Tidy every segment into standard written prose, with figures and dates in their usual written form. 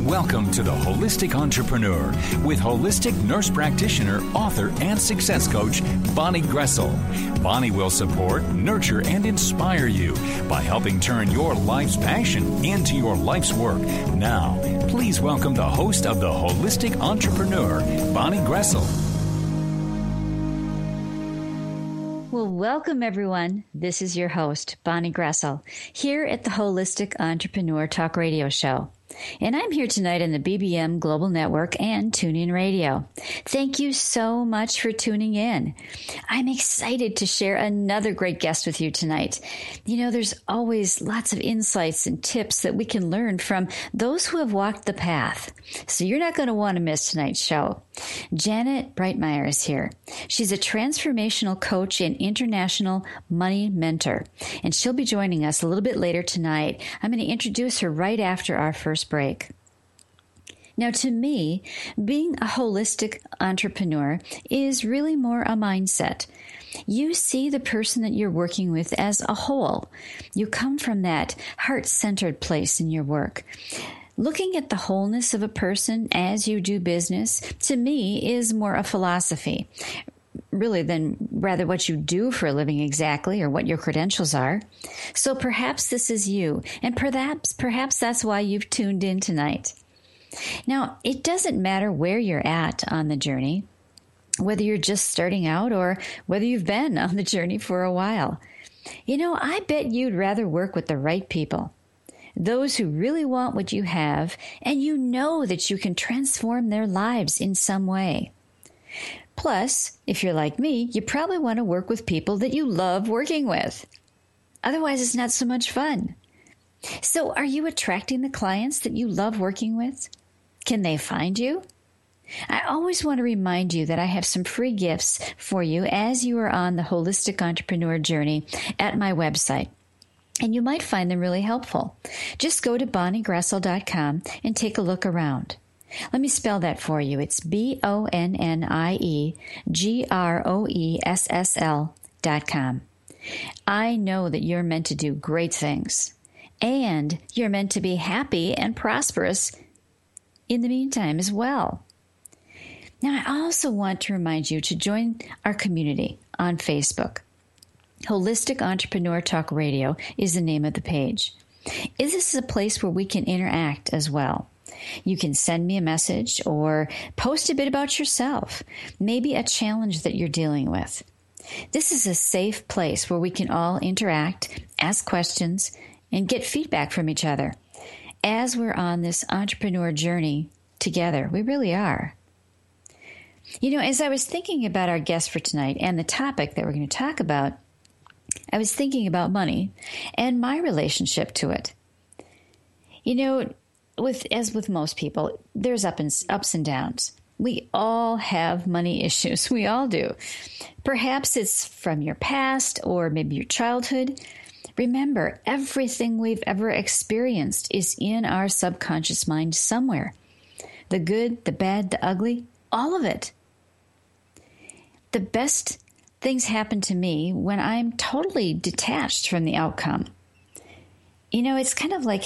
Welcome to The Holistic Entrepreneur with holistic nurse practitioner, author, and success coach, Bonnie Gressel. Bonnie will support, nurture, and inspire you by helping turn your life's passion into your life's work. Now, please welcome the host of The Holistic Entrepreneur, Bonnie Gressel. Well, welcome everyone. This is your host, Bonnie Gressel, here at the Holistic Entrepreneur Talk Radio Show. And I'm here tonight on the BBM Global Network and TuneIn Radio. Thank you so much for tuning in. I'm excited to share another great guest with you tonight. You know, there's always lots of insights and tips that we can learn from those who have walked the path. So you're not going to want to miss tonight's show. Janet Breitmeyer is here. She's a transformational coach and international money mentor, and she'll be joining us a little bit later tonight. I'm going to introduce her right after our first break. Now, to me, being a holistic entrepreneur is really more a mindset. You see the person that you're working with as a whole. You come from that heart-centered place in your work. Looking at the wholeness of a person as you do business, to me, is more a philosophy, really, than rather what you do for a living exactly or what your credentials are. So perhaps this is you, and perhaps that's why you've tuned in tonight. Now, it doesn't matter where you're at on the journey, whether you're just starting out or whether you've been on the journey for a while. You know, I bet you'd rather work with the right people. Those who really want what you have, and you know that you can transform their lives in some way. Plus, if you're like me, you probably want to work with people that you love working with. Otherwise, it's not so much fun. So, are you attracting the clients that you love working with? Can they find you? I always want to remind you that I have some free gifts for you as you are on the Holistic Entrepreneur journey at my website. And you might find them really helpful. Just go to bonniegressel.com and take a look around. Let me spell that for you. It's BonnieGressel.com. I know that you're meant to do great things, and you're meant to be happy and prosperous in the meantime as well. Now, I also want to remind you to join our community on Facebook. Holistic Entrepreneur Talk Radio is the name of the page. This is a place where we can interact as well. You can send me a message or post a bit about yourself, maybe a challenge that you're dealing with. This is a safe place where we can all interact, ask questions, and get feedback from each other as we're on this entrepreneur journey together. We really are. You know, as I was thinking about our guest for tonight and the topic that we're going to talk about, I was thinking about money and my relationship to it. You know, as with most people, there's ups and downs. We all have money issues. We all do. Perhaps it's from your past or maybe your childhood. Remember, everything we've ever experienced is in our subconscious mind somewhere. The good, the bad, the ugly, all of it. The best things happen to me when I'm totally detached from the outcome. You know, it's kind of like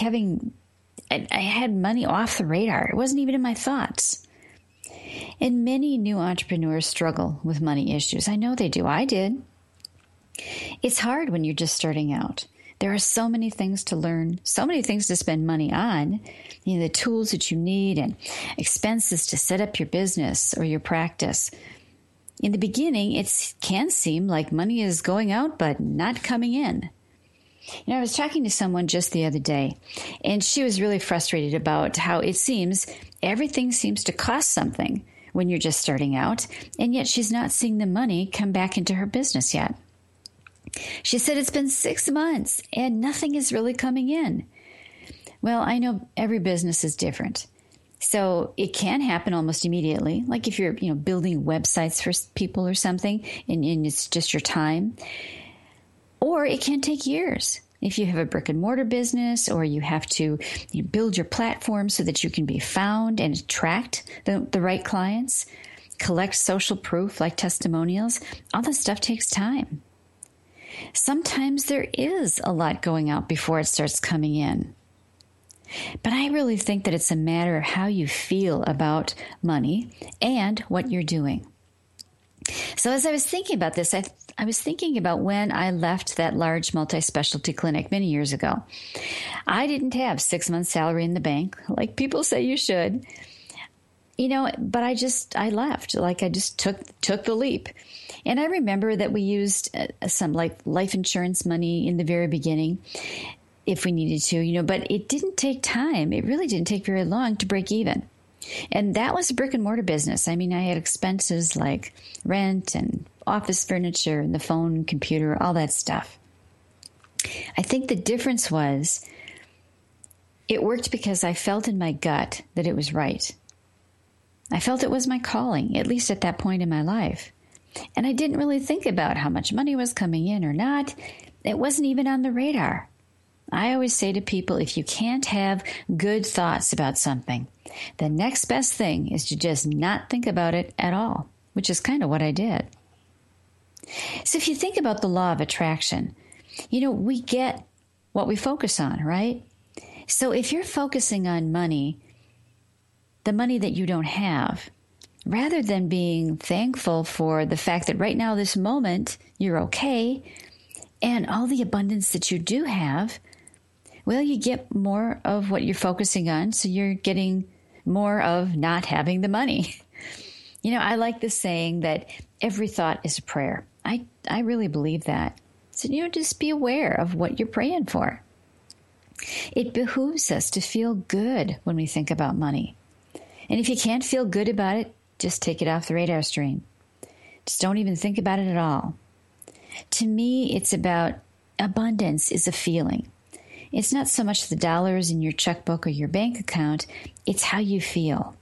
I had money off the radar. It wasn't even in my thoughts. And many new entrepreneurs struggle with money issues. I know they do. I did. It's hard when you're just starting out. There are so many things to learn, so many things to spend money on, you know, the tools that you need and expenses to set up your business or your practice. In the beginning, it can seem like money is going out but not coming in. You know, I was talking to someone just the other day, and she was really frustrated about how it seems everything seems to cost something when you're just starting out, and yet she's not seeing the money come back into her business yet. She said it's been 6 months and nothing is really coming in. Well, I know every business is different. So it can happen almost immediately, like if you're, building websites for people or something, and it's just your time. Or it can take years. If you have a brick and mortar business, or you have to build your platform so that you can be found and attract the right clients, collect social proof like testimonials, all that stuff takes time. Sometimes there is a lot going out before it starts coming in. But I really think that it's a matter of how you feel about money and what you're doing. So as I was thinking about this, I was thinking about when I left that large multi-specialty clinic many years ago. I didn't have 6 months' salary in the bank, like people say you should, but I left. Like I just took the leap. And I remember that we used some like life insurance money in the very beginning if we needed to, but it didn't take time. It really didn't take very long to break even. And that was a brick and mortar business. I mean, I had expenses like rent and office furniture and the phone, computer, all that stuff. I think the difference was it worked because I felt in my gut that it was right. I felt it was my calling, at least at that point in my life. And I didn't really think about how much money was coming in or not. It wasn't even on the radar. I always say to people, if you can't have good thoughts about something, the next best thing is to just not think about it at all, which is kind of what I did. So if you think about the law of attraction, we get what we focus on, right? So if you're focusing on money, the money that you don't have, rather than being thankful for the fact that right now, this moment, you're okay, and all the abundance that you do have, well, you get more of what you're focusing on, so you're getting more of not having the money. I like the saying that every thought is a prayer. I really believe that. So, just be aware of what you're praying for. It behooves us to feel good when we think about money. And if you can't feel good about it, just take it off the radar screen. Just don't even think about it at all. To me, it's about abundance is a feeling. It's not so much the dollars in your checkbook or your bank account, it's how you feel.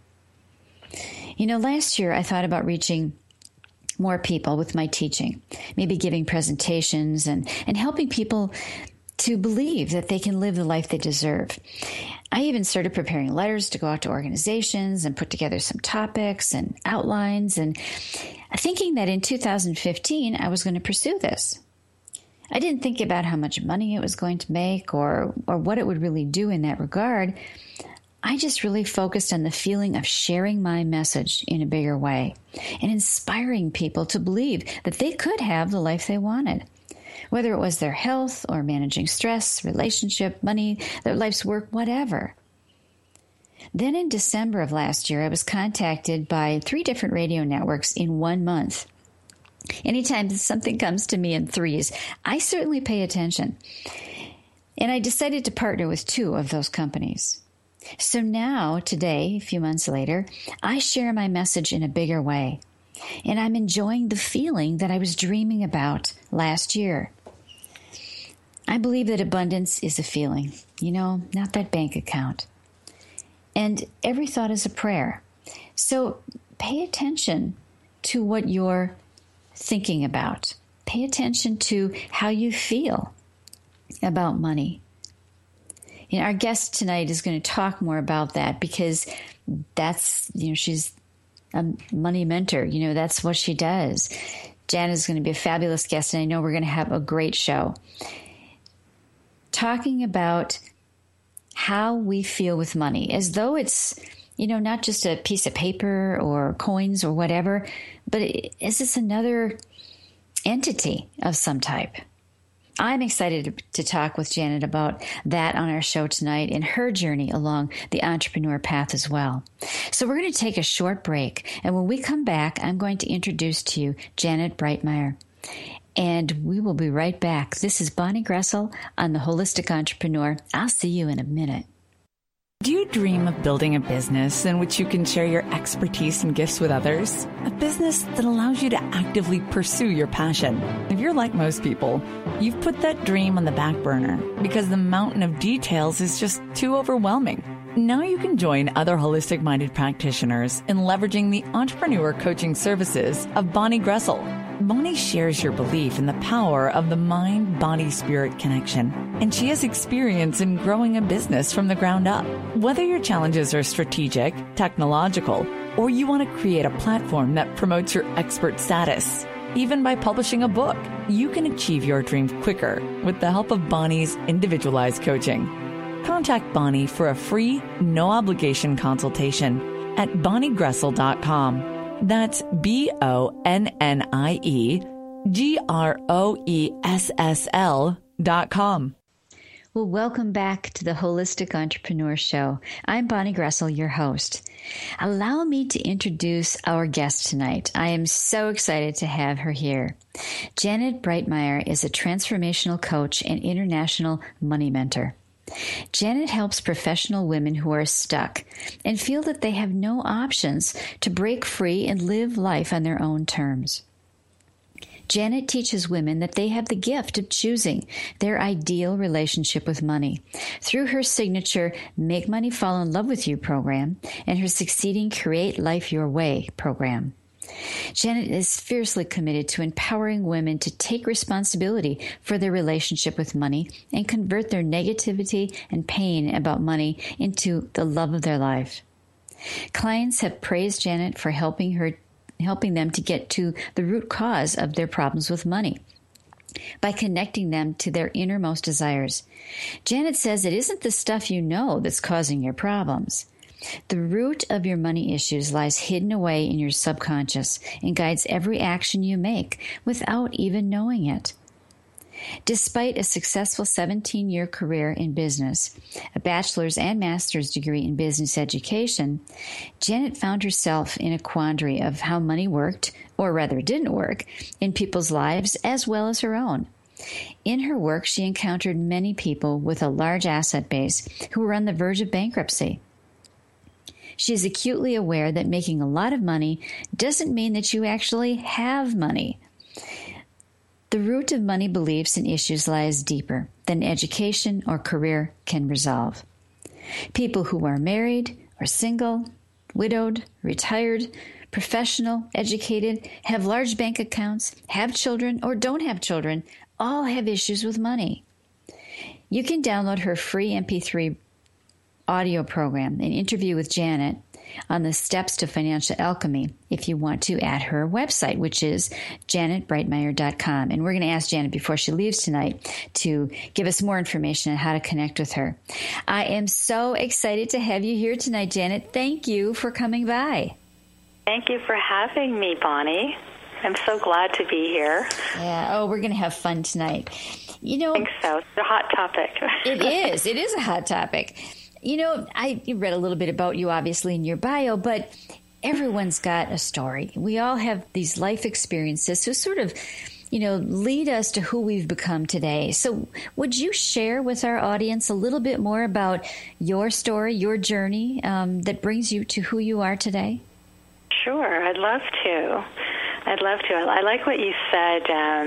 Last year I thought about reaching more people with my teaching, maybe giving presentations and helping people to believe that they can live the life they deserve. I even started preparing letters to go out to organizations and put together some topics and outlines, and thinking that in 2015 I was going to pursue this. I didn't think about how much money it was going to make or what it would really do in that regard. I just really focused on the feeling of sharing my message in a bigger way and inspiring people to believe that they could have the life they wanted, whether it was their health or managing stress, relationship, money, their life's work, whatever. Then in December of last year, I was contacted by 3 different radio networks in 1 month. Anytime something comes to me in threes, I certainly pay attention. And I decided to partner with 2 of those companies. So now, today, a few months later, I share my message in a bigger way. And I'm enjoying the feeling that I was dreaming about last year. I believe that abundance is a feeling, not that bank account. And every thought is a prayer. So pay attention to what you're thinking about. Pay attention to how you feel about money. Our guest tonight is going to talk more about that because that's, she's a money mentor. That's what she does. Janet is going to be a fabulous guest, and I know we're going to have a great show. Talking about how we feel with money, as though it's, not just a piece of paper or coins or whatever, but is this another entity of some type? I'm excited to talk with Janet about that on our show tonight and her journey along the entrepreneur path as well. So we're going to take a short break, and when we come back, I'm going to introduce to you Janet Breitmeyer. And we will be right back. This is Bonnie Gressel on The Holistic Entrepreneur. I'll see you in a minute. Do you dream of building a business in which you can share your expertise and gifts with others? A business that allows you to actively pursue your passion. If you're like most people, you've put that dream on the back burner because the mountain of details is just too overwhelming. Now you can join other holistic-minded practitioners in leveraging the entrepreneur coaching services of Bonnie Gressel. Bonnie shares your belief in the power of the mind-body-spirit connection, and she has experience in growing a business from the ground up. Whether your challenges are strategic, technological, or you want to create a platform that promotes your expert status, even by publishing a book, you can achieve your dreams quicker with the help of Bonnie's individualized coaching. Contact Bonnie for a free, no-obligation consultation at bonniegressel.com. That's BonnieGressel.com. Well, welcome back to the Holistic Entrepreneur Show. I'm Bonnie Gressel, your host. Allow me to introduce our guest tonight. I am so excited to have her here. Janet Breitmeyer is a transformational coach and international money mentor. Janet helps professional women who are stuck and feel that they have no options to break free and live life on their own terms. Janet teaches women that they have the gift of choosing their ideal relationship with money through her signature Make Money Fall in Love with You program and her succeeding Create Life Your Way program. Janet is fiercely committed to empowering women to take responsibility for their relationship with money and convert their negativity and pain about money into the love of their life. Clients have praised Janet for helping them to get to the root cause of their problems with money by connecting them to their innermost desires. Janet says it isn't the stuff you know that's causing your problems. The root of your money issues lies hidden away in your subconscious and guides every action you make without even knowing it. Despite a successful 17-year career in business, a bachelor's and master's degree in business education, Janet found herself in a quandary of how money worked, or rather didn't work, in people's lives as well as her own. In her work, she encountered many people with a large asset base who were on the verge of bankruptcy. She is acutely aware that making a lot of money doesn't mean that you actually have money. The root of money beliefs and issues lies deeper than education or career can resolve. People who are married or single, widowed, retired, professional, educated, have large bank accounts, have children or don't have children, all have issues with money. You can download her free MP3 audio program, an interview with Janet, on the steps to financial alchemy if you want to at her website, which is janetbreitmeyer.com. And we're going to ask Janet before she leaves tonight to give us more information on how to connect with her. I am so excited to have you here tonight, Janet. Thank you for coming by. Thank you for having me, Bonnie. I'm so glad to be here. Yeah. Oh, we're going to have fun tonight. I think so. It's a hot topic. It is. It is a hot topic. I read a little bit about you, obviously, in your bio, but everyone's got a story. We all have these life experiences, so sort of, lead us to who we've become today. So would you share with our audience a little bit more about your story, your journey that brings you to who you are today? Sure, I'd love to. I like what you said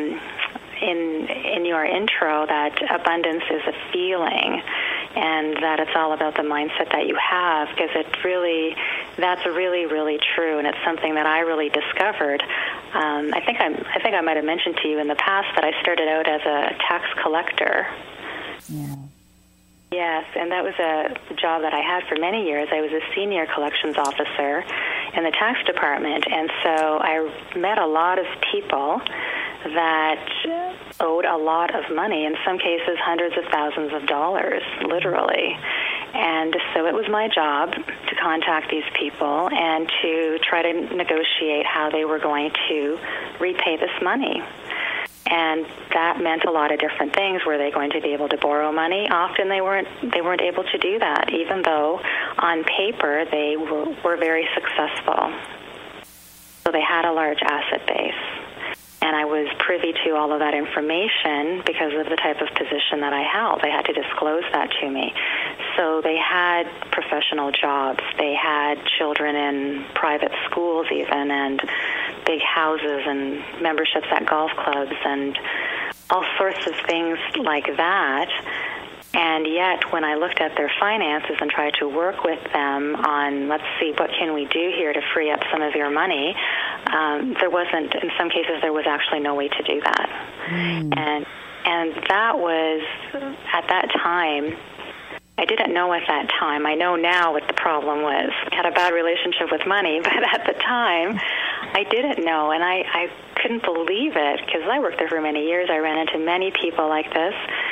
in your intro, that abundance is a feeling, and that it's all about the mindset that you have, because that's really, really true, and it's something that I really discovered. I think I might have mentioned to you in the past that I started out as a tax collector. Yeah. Yes, and that was a job that I had for many years. I was a senior collections officer in the tax department, and so I met a lot of people that owed a lot of money, in some cases hundreds of thousands of dollars, literally. And so it was my job to contact these people and to try to negotiate how they were going to repay this money. And that meant a lot of different things. Were they going to be able to borrow money? Often they weren't able to do that, even though on paper they were very successful. So they had a large asset base. And I was privy to all of that information because of the type of position that I held. They had to disclose that to me. So they had professional jobs. They had children in private schools even, and big houses and memberships at golf clubs and all sorts of things like that. And yet, when I looked at their finances and tried to work with them on, let's see, what can we do here to free up some of your money, there wasn't, in some cases, there was actually no way to do that. And that was, at that time, I didn't know at that time. I know now what the problem was. I had a bad relationship with money, but at the time, I didn't know, and I couldn't believe it, because I worked there for many years. I ran into many people like this.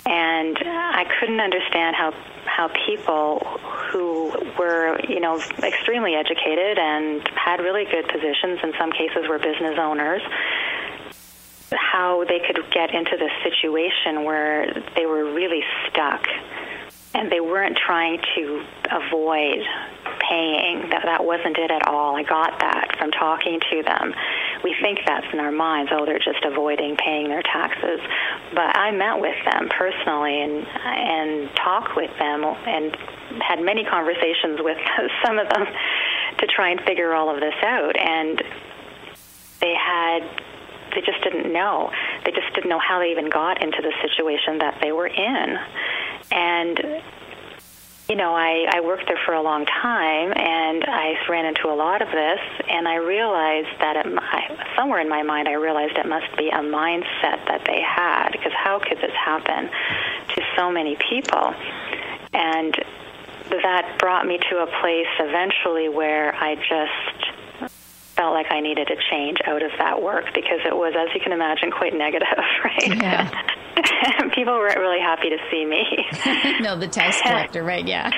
And I couldn't understand how people who were, extremely educated and had really good positions, in some cases were business owners, how they could get into this situation where they were really stuck and they weren't trying to avoid paying. That wasn't it at all. I got that from talking to them. We think that's in our minds, they're just avoiding paying their taxes. But I met with them personally and talked with them and had many conversations with some of them to try and figure all of this out. And they just didn't know. They just didn't know how they even got into the situation that they were in. And I worked there for a long time, and I ran into a lot of this, and I realized that somewhere in my mind, I realized it must be a mindset that they had, because how could this happen to so many people? And that brought me to a place eventually where I just felt like I needed to change out of that work, because it was, as you can imagine, quite negative, right? Yeah. People weren't really happy to see me. No, the tax collector, right? Yeah.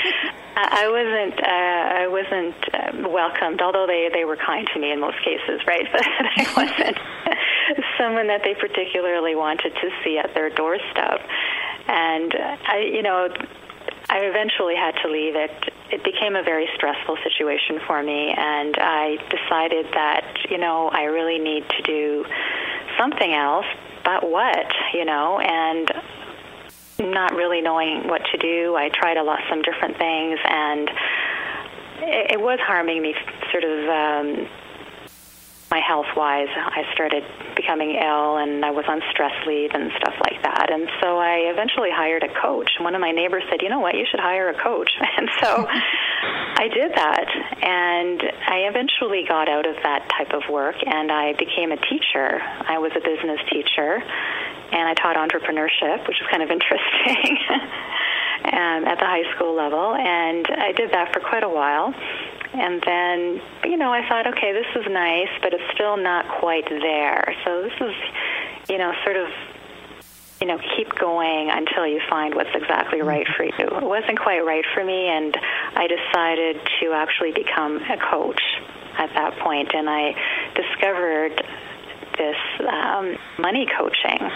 I wasn't welcomed, although they were kind to me in most cases, right? But I wasn't someone that they particularly wanted to see at their doorstep. And I eventually had to leave it. It became a very stressful situation for me, and I decided that, I really need to do something else, but what, and not really knowing what to do. I tried some different things, and it was harming me sort of my health-wise. I started becoming ill, and I was on stress leave and stuff like that. And so I eventually hired a coach. One of my neighbors said, you know what, you should hire a coach. And so I did that, and I eventually got out of that type of work, and I became a teacher. I was a business teacher, and I taught entrepreneurship, which was kind of interesting, at the high school level. And I did that for quite a while. And then, I thought, okay, this is nice, but it's still not quite there. So this is, sort of, keep going until you find what's exactly right for you. It wasn't quite right for me, and I decided to actually become a coach at that point. And I discovered this money coaching.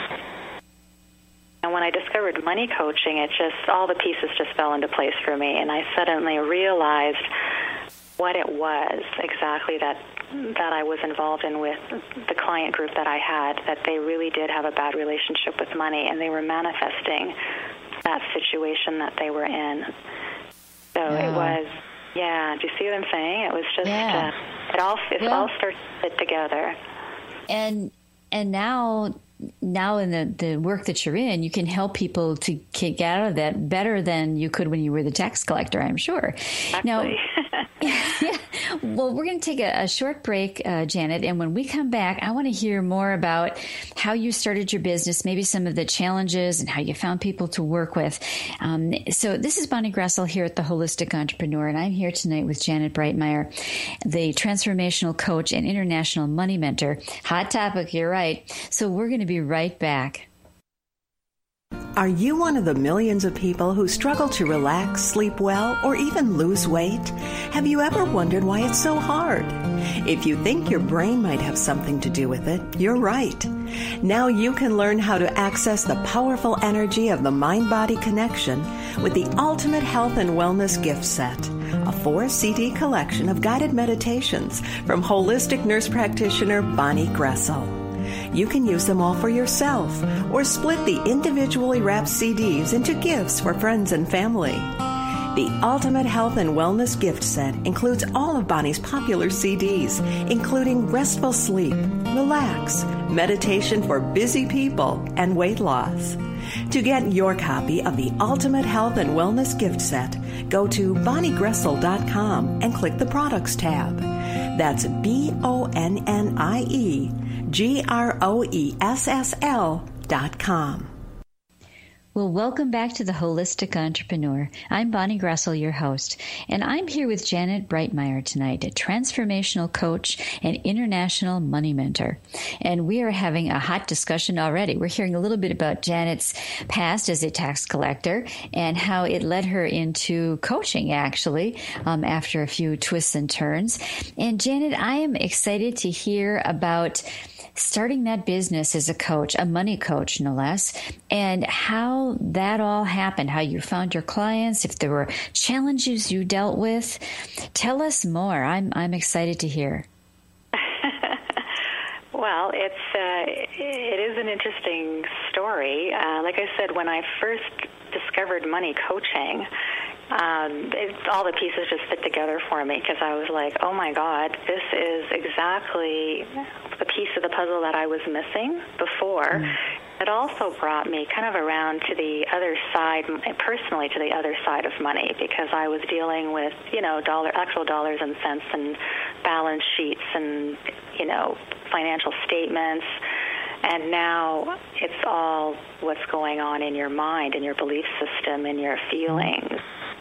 And when I discovered money coaching, all the pieces just fell into place for me. And I suddenly realized what it was exactly that I was involved in with the client group that I had, that they really did have a bad relationship with money, and they were manifesting that situation that they were in. So It was, do you see what I'm saying? It was just, it all started to fit together. And now in the work that you're in, you can help people to get out of that better than you could when you were the tax collector, I'm sure. Exactly. Now, well, we're going to take a short break, Janet, and when we come back, I want to hear more about how you started your business, maybe some of the challenges and how you found people to work with. So this is Bonnie Gressel here at The Holistic Entrepreneur, and I'm here tonight with Janet Breitmeyer, the transformational coach and international money mentor. Hot topic, you're right. So we're going to be right back. Are you one of the millions of people who struggle to relax, sleep well, or even lose weight? Have you ever wondered why it's so hard? If you think your brain might have something to do with it, you're right. Now you can learn how to access the powerful energy of the mind-body connection with the Ultimate Health and Wellness Gift Set, a 4-CD collection of guided meditations from holistic nurse practitioner Bonnie Gressel. You can use them all for yourself or split the individually wrapped CDs into gifts for friends and family. The Ultimate Health and Wellness Gift Set includes all of Bonnie's popular CDs, including Restful Sleep, Relax, Meditation for Busy People, and Weight Loss. To get your copy of the Ultimate Health and Wellness Gift Set, go to BonnieGressel.com and click the Products tab. That's BonnieGressel.com. Well, welcome back to The Holistic Entrepreneur. I'm Bonnie Gressel, your host, and I'm here with Janet Breitmeyer tonight, a transformational coach and international money mentor. And we are having a hot discussion already. We're hearing a little bit about Janet's past as a tax collector and how it led her into coaching, actually, after a few twists and turns. And Janet, I am excited to hear about starting that business as a coach, a money coach, no less, and how that all happened, how you found your clients, if there were challenges you dealt with. Tell us more. I'm excited to hear. Well, it is an interesting story. Like I said, when I first discovered money coaching, all the pieces just fit together for me because I was like, oh my God, this is exactly the piece of the puzzle that I was missing before. Mm. It also brought me kind of around to the other side, personally to the other side of money, because I was dealing with, actual dollars and cents and balance sheets and, financial statements. And now it's all what's going on in your mind, in your belief system, in your feelings.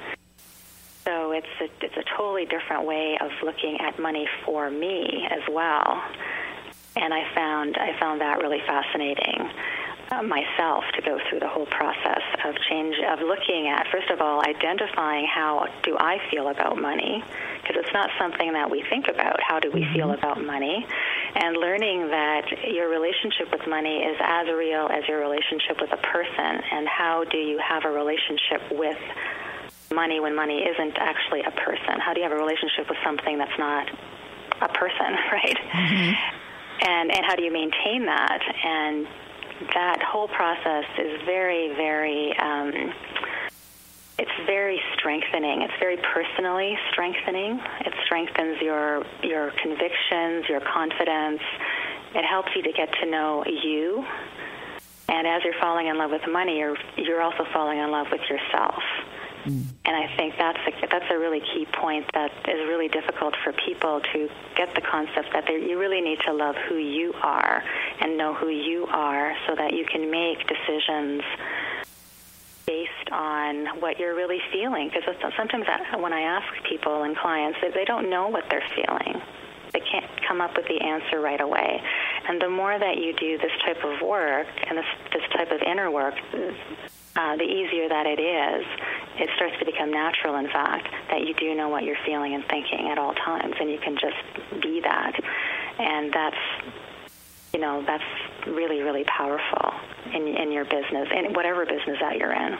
So it's a totally different way of looking at money for me as well. And I found that really fascinating myself to go through the whole process of change, of looking at, first of all, identifying how do I feel about money, because it's not something that we think about. How do we feel about money? And learning that your relationship with money is as real as your relationship with a person. And how do you have a relationship with money when money isn't actually a person? How do you have a relationship with something that's not a person, right? Mm-hmm. And how do you maintain that? And that whole process is very, very, it's very strengthening. It's very personally strengthening. It strengthens your convictions, your confidence. It helps you to get to know you. And as you're falling in love with money, you're also falling in love with yourself. Mm. And I think that's a really key point that is really difficult for people to get the concept that you really need to love who you are and know who you are so that you can make decisions based on what you're really feeling. Because sometimes when I ask people and clients, they don't know what they're feeling. They can't come up with the answer right away. And the more that you do this type of work and this type of inner work, the easier that it is. It starts to become natural, in fact, that you do know what you're feeling and thinking at all times, and you can just be that. And that's really, really powerful in your business, in whatever business that you're in.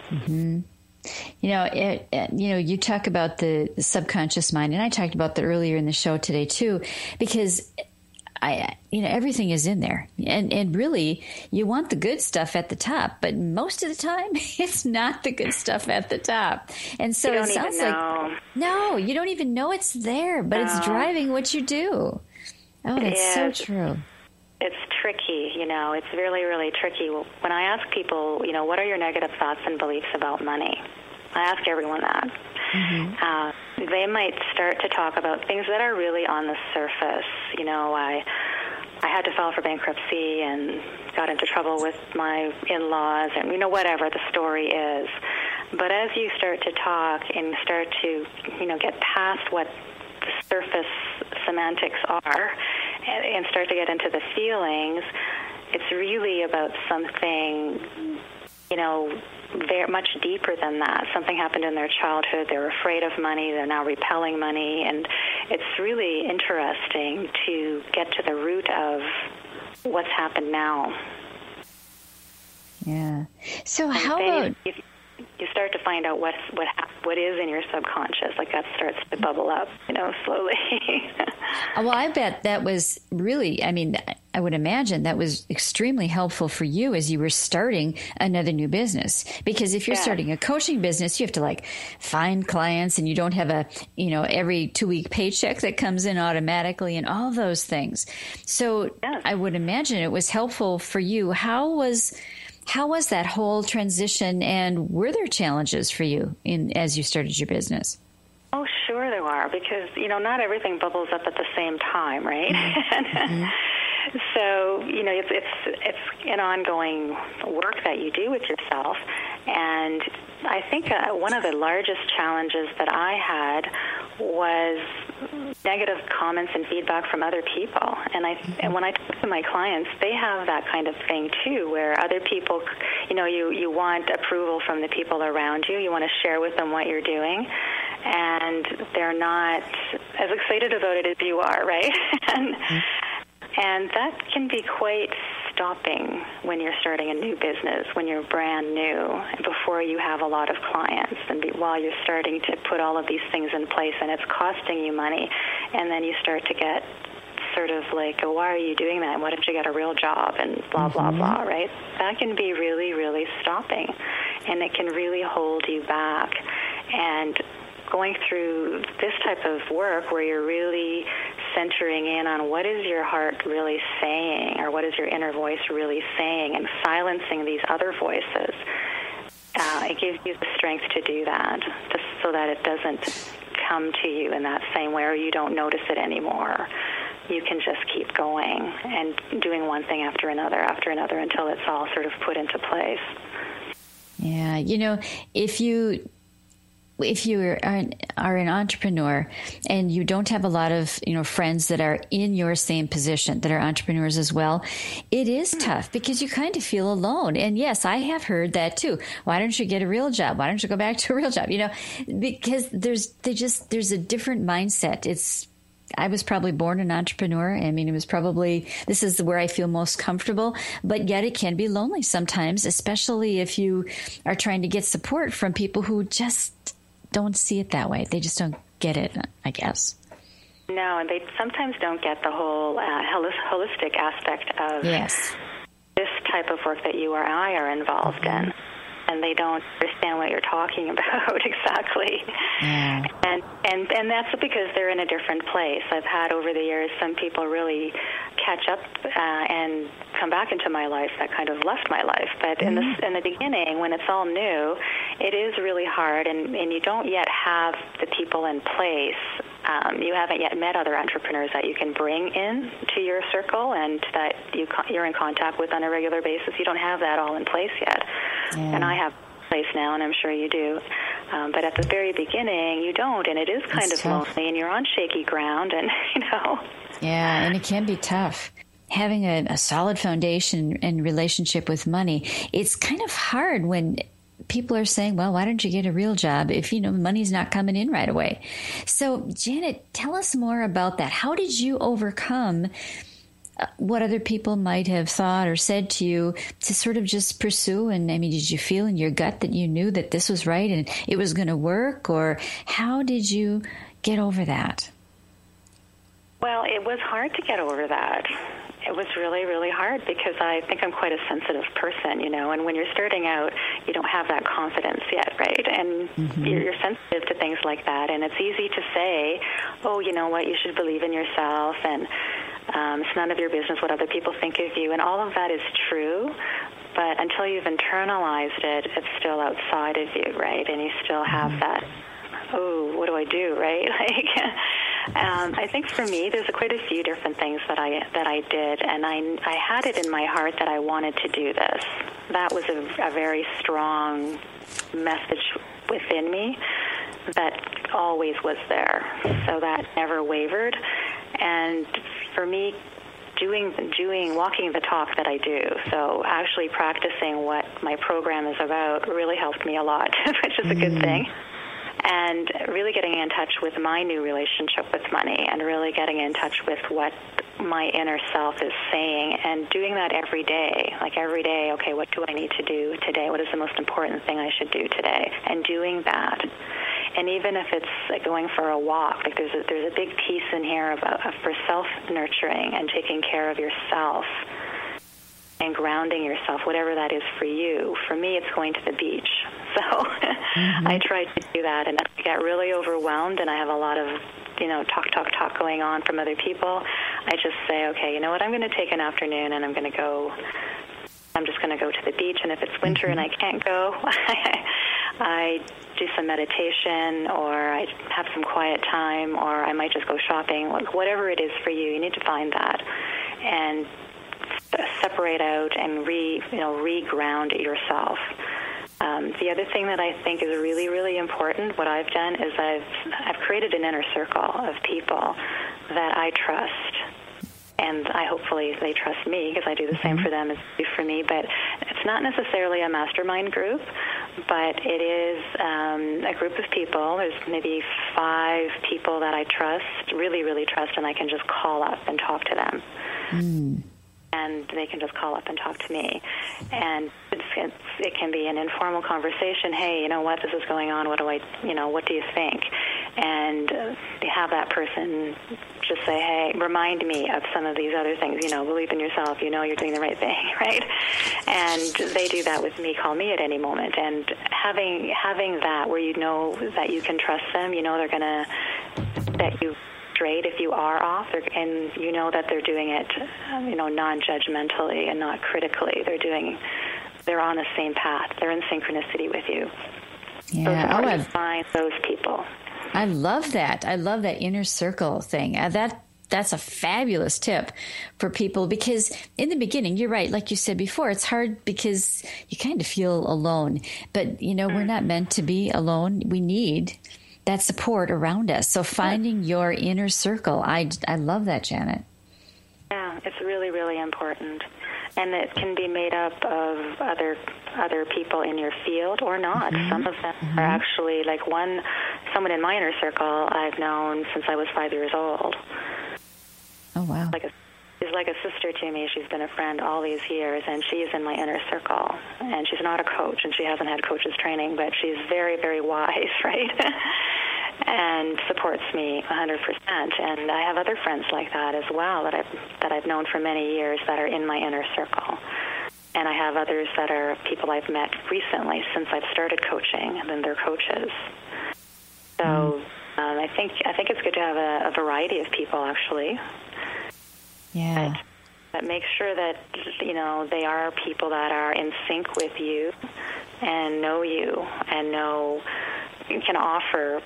Mm-hmm. You talk about the subconscious mind, and I talked about that earlier in the show today too, because everything is in there, and really, you want the good stuff at the top, but most of the time, it's not the good stuff at the top. And so it sounds like no, you don't even know it's there, but it's driving what you do. Oh, that's so true. It's tricky, It's really, really tricky. When I ask people, what are your negative thoughts and beliefs about money? I ask everyone that. Mm-hmm. They might start to talk about things that are really on the surface. I had to file for bankruptcy and got into trouble with my in-laws and, whatever the story is. But as you start to talk and start to, get past what the surface semantics are and start to get into the feelings, it's really about something, very much deeper than that. Something happened in their childhood. They're afraid of money. They're now repelling money. And it's really interesting to get to the root of what's happened now. Yeah. So how about... You start to find out what is in your subconscious. Like that starts to bubble up, slowly. Well, I bet that was really, I would imagine that was extremely helpful for you as you were starting another new business. Because if you're starting a coaching business, you have to find clients, and you don't have a, every 2-week paycheck that comes in automatically and all those things. So I would imagine it was helpful for you. How was that whole transition, and were there challenges for you as you started your business? Oh, sure there are, because, not everything bubbles up at the same time, right? Mm-hmm. So, it's an ongoing work that you do with yourself. And I think one of the largest challenges that I had was negative comments and feedback from other people. And when I talk to my clients, they have that kind of thing too, where other people, you want approval from the people around you. You want to share with them what you're doing, and they're not as excited about it as you are, right? And that can be quite stopping when you're starting a new business, when you're brand new, before you have a lot of clients, and while you're starting to put all of these things in place and it's costing you money, and then you start to get sort of like, oh, why are you doing that? Why don't you get a real job? And blah, blah, blah, right? That can be really, really stopping, and it can really hold you back. And going through this type of work where you're really centering in on what is your heart really saying, or what is your inner voice really saying, and silencing these other voices, it gives you the strength to do that, just so that it doesn't come to you in that same way, or you don't notice it anymore. You can just keep going and doing one thing after another until it's all sort of put into place. Yeah, if you are an entrepreneur and you don't have a lot of, friends that are in your same position, that are entrepreneurs as well, it is tough because you kind of feel alone. And yes, I have heard that too. Why don't you get a real job? Why don't you go back to a real job? Because there's a different mindset. I was probably born an entrepreneur. I mean, this is where I feel most comfortable, but yet it can be lonely sometimes, especially if you are trying to get support from people who just don't see it that way. They just don't get it, I guess. No, and they sometimes don't get the whole holistic aspect of this type of work that you or I are involved in. And they don't understand what you're talking about exactly. Yeah. And that's because they're in a different place. I've had over the years some people really catch up and come back into my life that kind of left my life. But in the beginning, when it's all new, it is really hard, and you don't yet have the people in place. You haven't yet met other entrepreneurs that you can bring in to your circle and that you're in contact with on a regular basis. You don't have that all in place yet. Yeah. And I have a place now, and I'm sure you do. But at the very beginning, you don't, and it is kind of lonely, and you're on shaky ground, and, Yeah, and it can be tough. Having a solid foundation and relationship with money, it's kind of hard when people are saying, well, why don't you get a real job if, money's not coming in right away? So, Janet, tell us more about that. How did you overcome what other people might have thought or said to you to sort of just pursue? And did you feel in your gut that you knew that this was right and it was going to work? Or how did you get over that? Well, it was hard to get over that. It was really, really hard because I think I'm quite a sensitive person, and when you're starting out, you don't have that confidence yet, right? And you're sensitive to things like that, and it's easy to say, oh, you know what, you should believe in yourself, and it's none of your business what other people think of you, and all of that is true, but until you've internalized it, it's still outside of you, right? And you still have that, oh, what do I do, right? I think for me, there's quite a few different things that I did, and I had it in my heart that I wanted to do this. That was a very strong message within me that always was there, so that never wavered. And for me, walking the talk that I do, so actually practicing what my program is about really helped me a lot, which is a good thing. And really getting in touch with my new relationship with money, and really getting in touch with what my inner self is saying, and doing that every day. Like every day, okay, what do I need to do today? What is the most important thing I should do today? And doing that. And even if it's like going for a walk, like there's a big piece in here for self-nurturing and taking care of yourself and grounding yourself, whatever that is for you. For me, it's going to the beach. So I try to do that, and I get really overwhelmed, and I have a lot of, talk going on from other people. I just say, okay, you know what, I'm going to take an afternoon, and I'm just going to go to the beach, and if it's winter and I can't go, I do some meditation, or I have some quiet time, or I might just go shopping. Whatever it is for you, you need to find that and separate out and re-ground yourself. The other thing that I think is really, really important, what I've done is I've created an inner circle of people that I trust. And hopefully they trust me, because I do the same for them as they do for me. But it's not necessarily a mastermind group, but it is a group of people. There's maybe 5 people that I trust, really, really trust, and I can just call up and talk to them. And they can just call up and talk to me. And it can be an informal conversation. Hey, you know what? This is going on. What do you think? And have that person just say, hey, remind me of some of these other things. Believe in yourself. You're doing the right thing, right? And they do that with me. Call me at any moment. And having that where you know that you can trust them, they're going to set you straight if you are off, and you know that they're doing it, non-judgmentally and not critically. They're on the same path. They're in synchronicity with you. Yeah. So it's hard to find those people. I love that. I love that inner circle thing. That's a fabulous tip for people, because in the beginning, you're right, like you said before, it's hard because you kind of feel alone. But, we're not meant to be alone. We need that support around us. So finding your inner circle, I love that, Janet. Yeah, it's really, really important. And it can be made up of other people in your field or not. Some of them are actually someone in my inner circle I've known since I was 5 years old. Oh, wow. She's like a sister to me. She's been a friend all these years, and she's in my inner circle. And she's not a coach, and she hasn't had coach's training, but she's very, very wise, right? And supports me 100%. And I have other friends like that as well that I've known for many years that are in my inner circle. And I have others that are people I've met recently since I've started coaching, and then they're coaches. So I think it's good to have a variety of people, actually. Yeah. But make sure that, they are people that are in sync with you and know you and can offer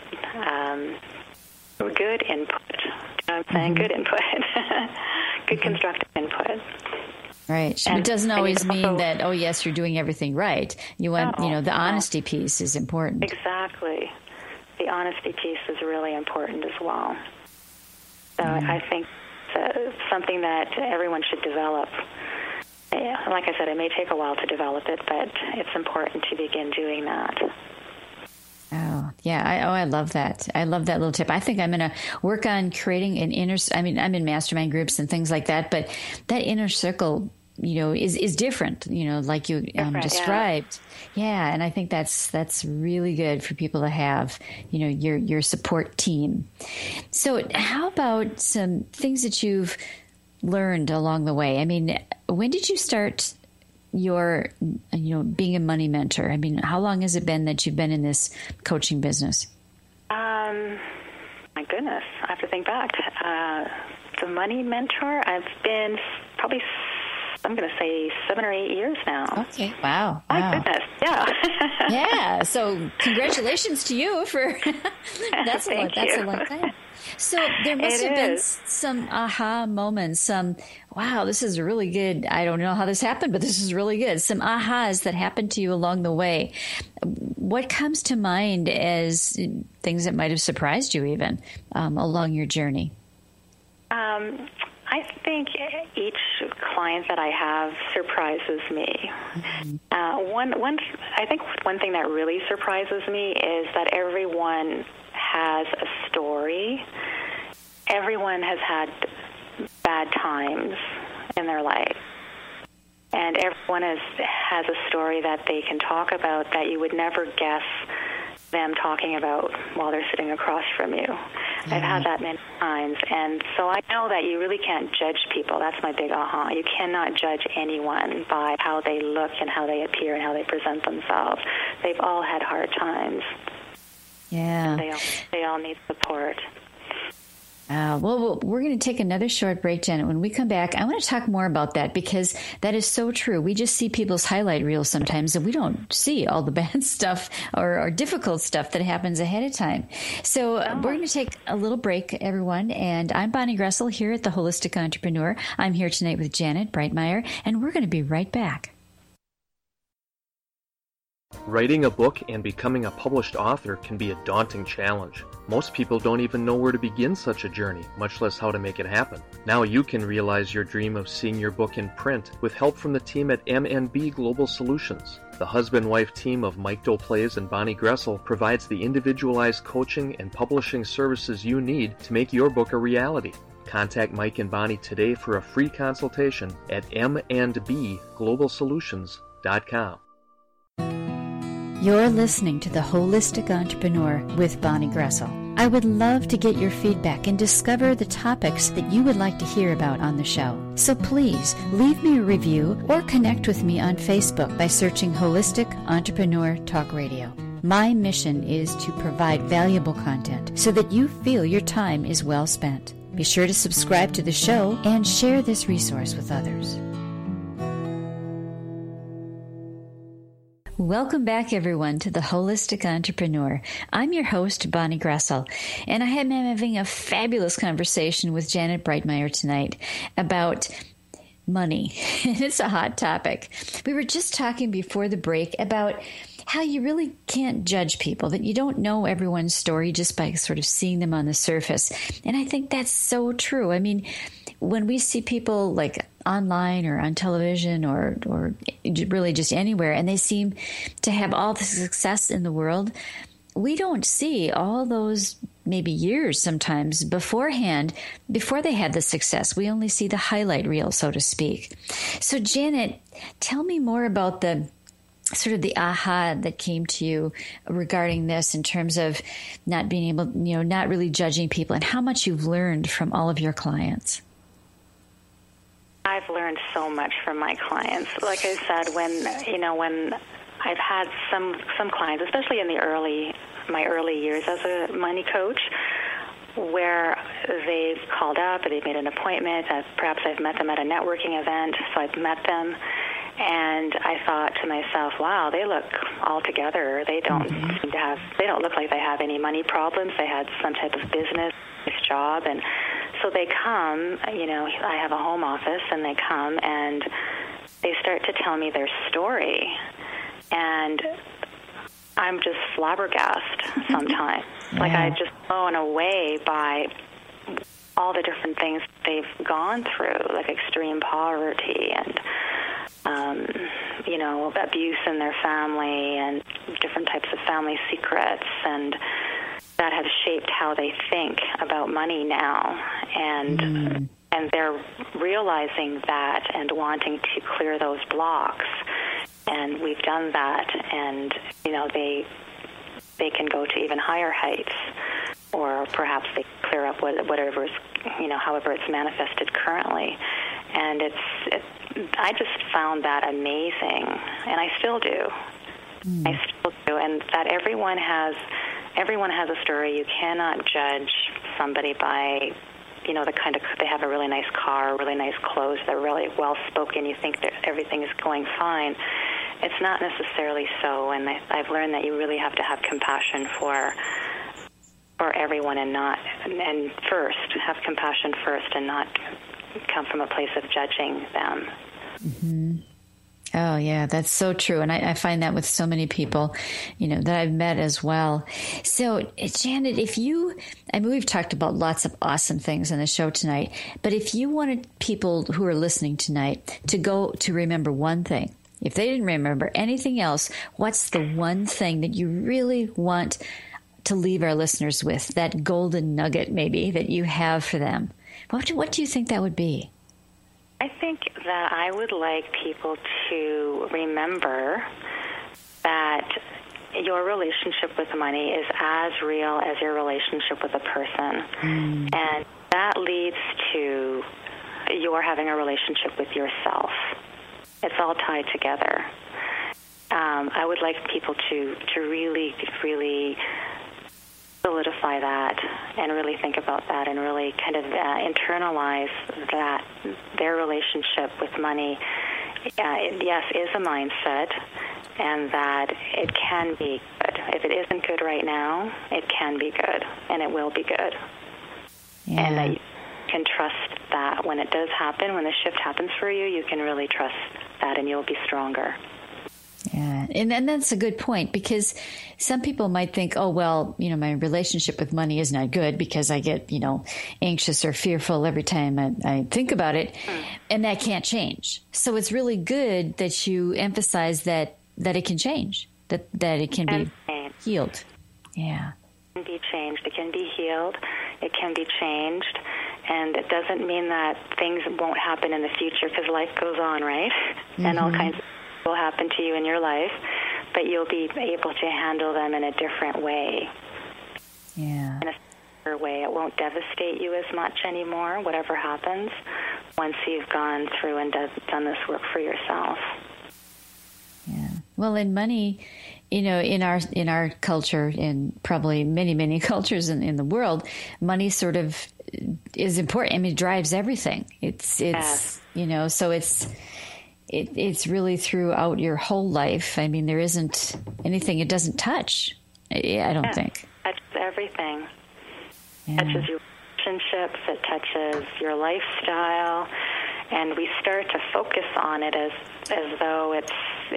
good input. You know what I'm saying? Good input. Good constructive input. Right. It doesn't always mean that, oh, yes, you're doing everything right. You want, the honesty piece is important. Exactly. The honesty piece is really important as well. So I think it's something that everyone should develop. Like I said, it may take a while to develop it, but it's important to begin doing that. Oh, yeah. I love that. I love that little tip. I think I'm going to work on creating an I'm in mastermind groups and things like that, but that inner circle, is different, like you described. Yeah. And I think that's really good for people to have, your support team. So how about some things that you've learned along the way? I mean, when did you start your, being a money mentor? I mean, how long has it been that you've been in this coaching business? My goodness, I have to think back. The money mentor, I've been probably, I'm going to say 7 or 8 years now. Okay. Wow. My goodness. Yeah. Yeah. So congratulations to you for that's a long time. So there must have been some aha moments, wow, this is really good. I don't know how this happened, but this is really good. Some ahas that happened to you along the way. What comes to mind as things that might have surprised you even along your journey? I think each client that I have surprises me. I think one thing that really surprises me is that everyone has a story. Everyone has had bad times in their life. And everyone has a story that they can talk about that you would never guess them talking about while they're sitting across from you. Mm-hmm. I've had that many times. And so I know that you really can't judge people. That's my big aha. You cannot judge anyone by how they look and how they appear and how they present themselves. They've all had hard times. Yeah. They all need support. Well, we're going to take another short break, Janet. When we come back, I want to talk more about that because that is so true. We just see people's highlight reels sometimes, and we don't see all the bad stuff or difficult stuff that happens ahead of time. So we're going to take a little break, everyone. And I'm Bonnie Gressel here at The Holistic Entrepreneur. I'm here tonight with Janet Breitmeyer, and we're going to be right back. Writing a book and becoming a published author can be a daunting challenge. Most people don't even know where to begin such a journey, much less how to make it happen. Now you can realize your dream of seeing your book in print with help from the team at M&B Global Solutions. The husband-wife team of Mike Doplays and Bonnie Gressel provides the individualized coaching and publishing services you need to make your book a reality. Contact Mike and Bonnie today for a free consultation at mandbglobalsolutions.com. You're listening to The Holistic Entrepreneur with Bonnie Gressel. I would love to get your feedback and discover the topics that you would like to hear about on the show. So please leave me a review or connect with me on Facebook by searching Holistic Entrepreneur Talk Radio. My mission is to provide valuable content so that you feel your time is well spent. Be sure to subscribe to the show and share this resource with others. Welcome back, everyone, to The Holistic Entrepreneur. I'm your host, Bonnie Gressel, and I am having a fabulous conversation with Janet Breitmeyer tonight about money. It's a hot topic. We were just talking before the break about how you really can't judge people, that you don't know everyone's story just by sort of seeing them on the surface. And I think that's so true. I mean, when we see people like online or on television or really just anywhere, and they seem to have all the success in the world, we don't see all those maybe years sometimes beforehand, before they had the success. We only see the highlight reel, so to speak. So Janet, tell me more about the sort of the aha that came to you regarding this in terms of not being able, not really judging people, and how much you've learned from all of your clients. I've learned so much from my clients. Like I said, when I've had some clients, especially in my early years as a money coach, where they've called up or they've made an appointment. Perhaps I've met them at a networking event, so I've met them, and I thought to myself, wow, they look all together. They don't seem to have, they don't look like they have any money problems. They had some type of business, job, and so they come, I have a home office, and they come and they start to tell me their story, and I'm just flabbergasted sometimes. Yeah. Like I'm just blown away by all the different things they've gone through, like extreme poverty and abuse in their family and different types of family secrets, and that have shaped how they think about money now. And they're realizing that and wanting to clear those blocks. And we've done that, and they can go to even higher heights, or perhaps they clear up whatever is, however it's manifested currently. And I just found that amazing, and I still do. I still do, and that everyone has a story. You cannot judge somebody by, they have a really nice car, really nice clothes, they're really well-spoken, you think that everything is going fine. It's not necessarily so, and I've learned that you really have to have compassion for everyone, and first, have compassion first, and not come from a place of judging them. Mm-hmm. Oh, yeah, that's so true. And I find that with so many people, that I've met as well. So, Janet, we've talked about lots of awesome things on the show tonight, but if you wanted people who are listening tonight to remember one thing, if they didn't remember anything else, what's the one thing that you really want to leave our listeners with, that golden nugget maybe that you have for them? What do you think that would be? I think that I would like people to remember that your relationship with money is as real as your relationship with a person. And that leads to your having a relationship with yourself. It's all tied together. I would like people to really, really solidify that and really think about that and really kind of internalize that their relationship with money, yes, is a mindset, and that it can be good. If it isn't good right now, it can be good, and it will be good. Yeah. And that you can trust that when it does happen, when the shift happens for you, you can really trust that, and you'll be stronger. Yeah, and that's a good point, because some people might think, oh, well, my relationship with money is not good because I get, anxious or fearful every time I think about it, and that can't change. So it's really good that you emphasize that it can change, that it can be healed. Yeah. It can be changed. It can be healed. It can be changed. And it doesn't mean that things won't happen in the future, because life goes on, right? Mm-hmm. And all kinds of will happen to you in your life, but you'll be able to handle them in a different way. Yeah. In a simpler way. It won't devastate you as much anymore, whatever happens, once you've gone through and done this work for yourself. Yeah. Well, in money, in our culture, and probably many, many cultures in the world, money sort of is important. I mean, it drives everything. It's yes. So it's really throughout your whole life. I mean, there isn't anything it doesn't touch. I don't think. It touches everything. Yeah. It touches your relationships. It touches your lifestyle, and we start to focus on it as though it's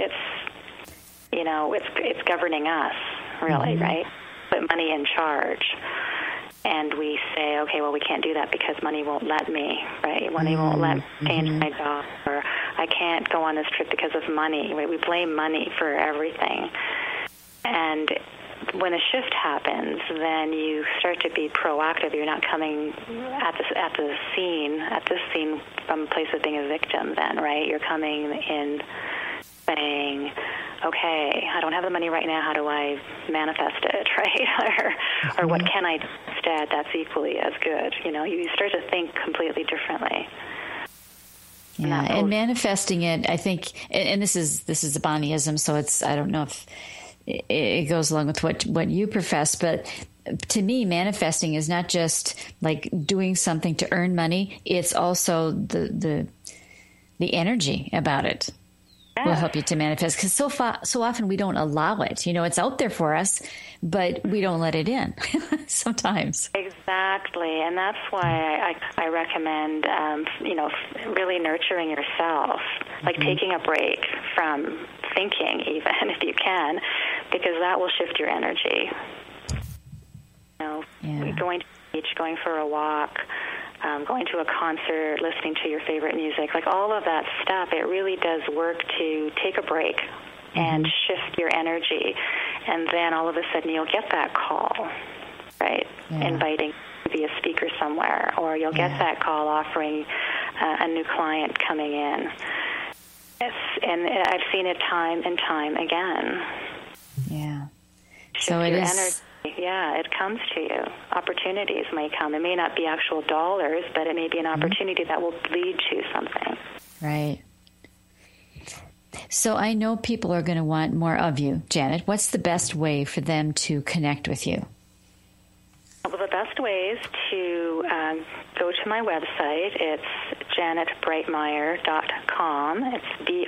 governing us, really, mm-hmm. right? Put money in charge. And we say, okay, well, we can't do that because money won't let me, right? Money won't let me change my job, or I can't go on this trip because of money, right? We blame money for everything. And when a shift happens, then you start to be proactive. You're not coming at this scene from a place of being a victim then, right? You're coming in saying, okay, I don't have the money right now. How do I manifest it, right? or what can I do instead that's equally as good? You start to think completely differently. Yeah, and manifesting it, I think, and this is a Bonnieism, so I don't know if it goes along with what you profess, but to me, manifesting is not just like doing something to earn money. It's also the energy about it. Will help you to manifest, because so often we don't allow it. It's out there for us, but we don't let it in sometimes. Exactly, and that's why I recommend, really nurturing yourself, like taking a break from thinking, even if you can, because that will shift your energy. Going to the beach, going for a walk, going to a concert, listening to your favorite music, like all of that stuff, it really does work to take a break and shift your energy. And then all of a sudden you'll get that call, right, inviting to be a speaker somewhere, or you'll get that call offering a new client coming in. And I've seen it time and time again. Yeah. Shift so it your is... energy. Yeah, it comes to you. Opportunities may come. It may not be actual dollars, but it may be an opportunity that will lead to something. Right. So I know people are going to want more of you, Janet. What's the best way for them to connect with you? Well, the best way is to go to my website. It's janetbreitmeyer.com. It's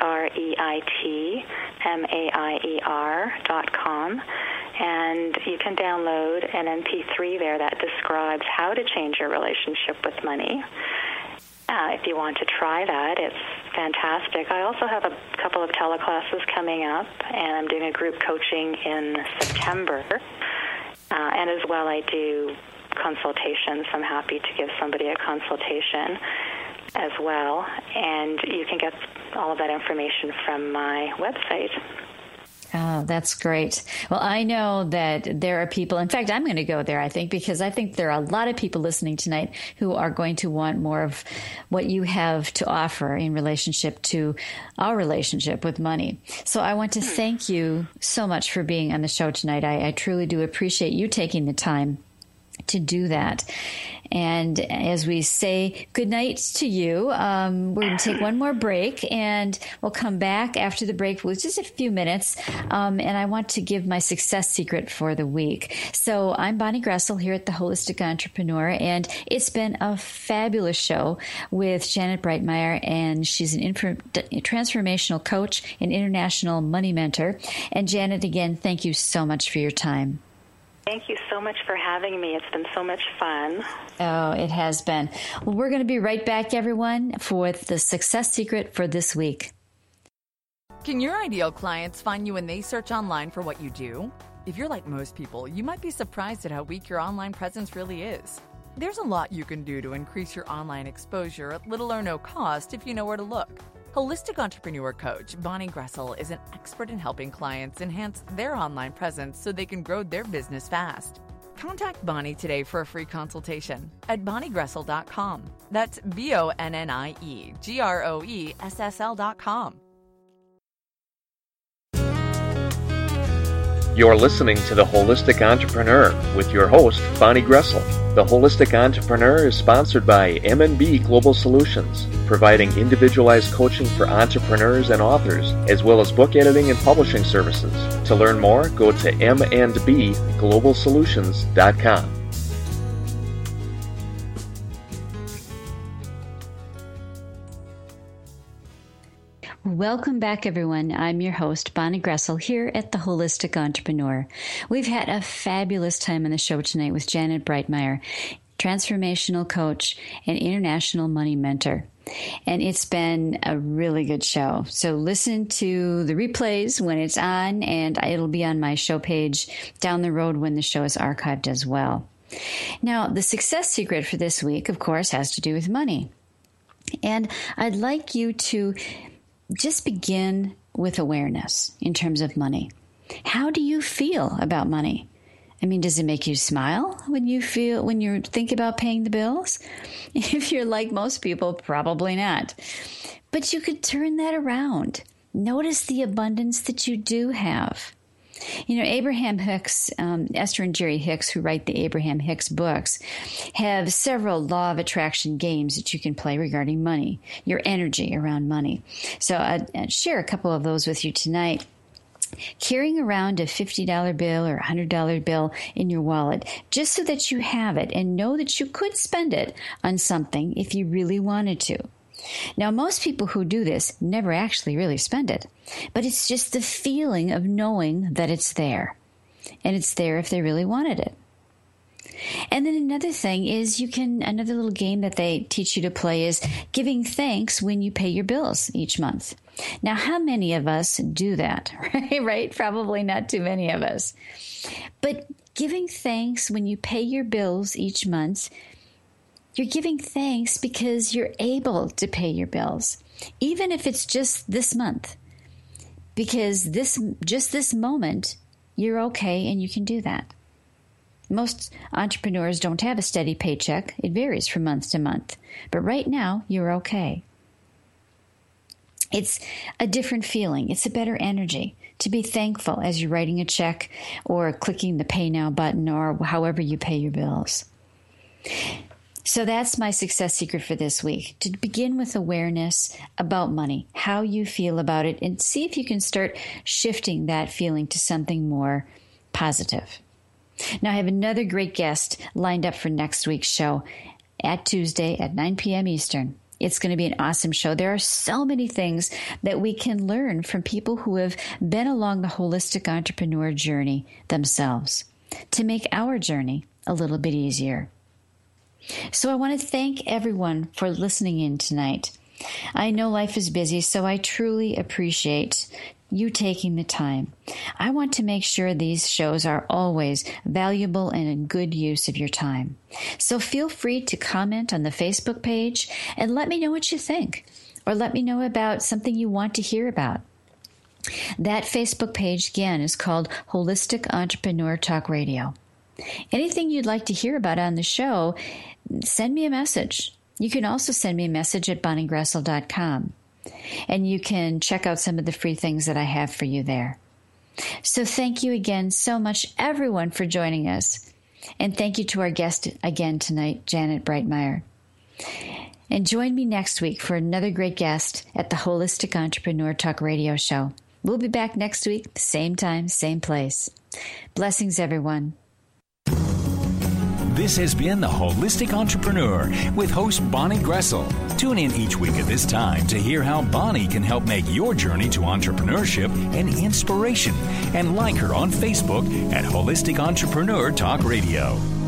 BREITMAIER.com. And you can download an MP3 there that describes how to change your relationship with money. If you want to try that, it's fantastic. I also have a couple of teleclasses coming up, and I'm doing a group coaching in September. And as well, I do consultations. I'm happy to give somebody a consultation as well. And you can get all of that information from my website. Oh, that's great. Well, I know that there are people, in fact, I'm going to go there, I think, because I think there are a lot of people listening tonight who are going to want more of what you have to offer in relationship to our relationship with money. So I want to thank you so much for being on the show tonight. I truly do appreciate you taking the time to do that. And as we say goodnight to you, we're going to take one more break, and we'll come back after the break with just a few minutes. And I want to give my success secret for the week. So I'm Bonnie Gressel here at The Holistic Entrepreneur, and it's been a fabulous show with Janet Breitmeyer, and she's an transformational coach and international money mentor. And Janet, again, thank you so much for your time. Thank you so much for having me. It's been so much fun. Oh, it has been. Well, we're going to be right back, everyone, for the success secret for this week. Can your ideal clients find you when they search online for what you do? If you're like most people, you might be surprised at how weak your online presence really is. There's a lot you can do to increase your online exposure at little or no cost if you know where to look. Holistic Entrepreneur Coach Bonnie Gressel is an expert in helping clients enhance their online presence so they can grow their business fast. Contact Bonnie today for a free consultation at bonniegressel.com. That's BonnieGroessel.com. You're listening to The Holistic Entrepreneur with your host, Bonnie Gressel. The Holistic Entrepreneur is sponsored by M&B Global Solutions, providing individualized coaching for entrepreneurs and authors, as well as book editing and publishing services. To learn more, go to mndbglobalsolutions.com. Welcome back, everyone. I'm your host, Bonnie Gressel, here at The Holistic Entrepreneur. We've had a fabulous time on the show tonight with Janet Breitmeyer, transformational coach and international money mentor. And it's been a really good show. So listen to the replays when it's on, and it'll be on my show page down the road when the show is archived as well. Now, the success secret for this week, of course, has to do with money. And I'd like you to just begin with awareness in terms of money. How do you feel about money? I mean, does it make you smile when you think about paying the bills? If you're like most people, probably not. But you could turn that around. Notice the abundance that you do have. You know, Abraham Hicks, Esther and Jerry Hicks, who write the Abraham Hicks books, have several law of attraction games that you can play regarding money, your energy around money. So I'd share a couple of those with you tonight. Carrying around a $50 bill or $100 bill in your wallet just so that you have it and know that you could spend it on something if you really wanted to. Now, most people who do this never actually really spend it, but it's just the feeling of knowing that it's there, and it's there if they really wanted it. And then another thing is another little game that they teach you to play is giving thanks when you pay your bills each month. Now, how many of us do that, right? Probably not too many of us. But giving thanks when you pay your bills each month, you're giving thanks because you're able to pay your bills, even if it's just this month, because this moment, you're okay and you can do that. Most entrepreneurs don't have a steady paycheck. It varies from month to month. But right now, you're okay. It's a different feeling. It's a better energy to be thankful as you're writing a check or clicking the Pay Now button or however you pay your bills. So that's my success secret for this week, to begin with awareness about money, how you feel about it, and see if you can start shifting that feeling to something more positive. Now, I have another great guest lined up for next week's show at Tuesday at 9 p.m. Eastern. It's going to be an awesome show. There are so many things that we can learn from people who have been along the holistic entrepreneur journey themselves to make our journey a little bit easier. So I want to thank everyone for listening in tonight. I know life is busy, so I truly appreciate you taking the time. I want to make sure these shows are always valuable and a good use of your time. So feel free to comment on the Facebook page and let me know what you think, or let me know about something you want to hear about. That Facebook page, again, is called Holistic Entrepreneur Talk Radio. Anything you'd like to hear about on the show, send me a message. You can also send me a message at bonniegressel.com. And you can check out some of the free things that I have for you there. So thank you again so much, everyone, for joining us. And thank you to our guest again tonight, Janet Breitmeyer. And join me next week for another great guest at the Holistic Entrepreneur Talk Radio Show. We'll be back next week, same time, same place. Blessings, everyone. This has been The Holistic Entrepreneur with host Bonnie Gressel. Tune in each week at this time to hear how Bonnie can help make your journey to entrepreneurship an inspiration. And like her on Facebook at Holistic Entrepreneur Talk Radio.